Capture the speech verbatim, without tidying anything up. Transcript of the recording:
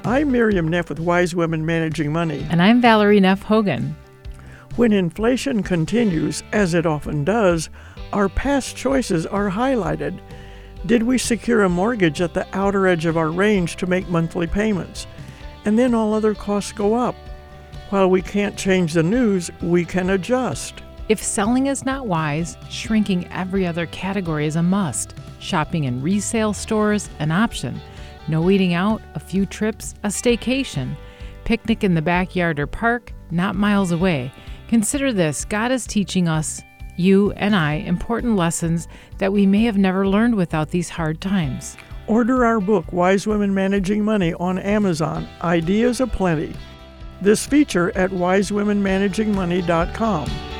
I'm Miriam Neff with Wise Women Managing Money. And I'm Valerie Neff Hogan. When inflation continues, as it often does, our past choices are highlighted. Did we secure a mortgage at the outer edge of our range to make monthly payments? And then all other costs go up. While we can't change the news, we can adjust. If selling is not wise, shrinking every other category is a must. Shopping in resale stores, an option. No eating out, a few trips, a staycation. Picnic in the backyard or park, not miles away. Consider this, God is teaching us, you and I, important lessons that we may have never learned without these hard times. Order our book, Wise Women Managing Money, on Amazon. Ideas aplenty. This feature at wise women managing money dot com.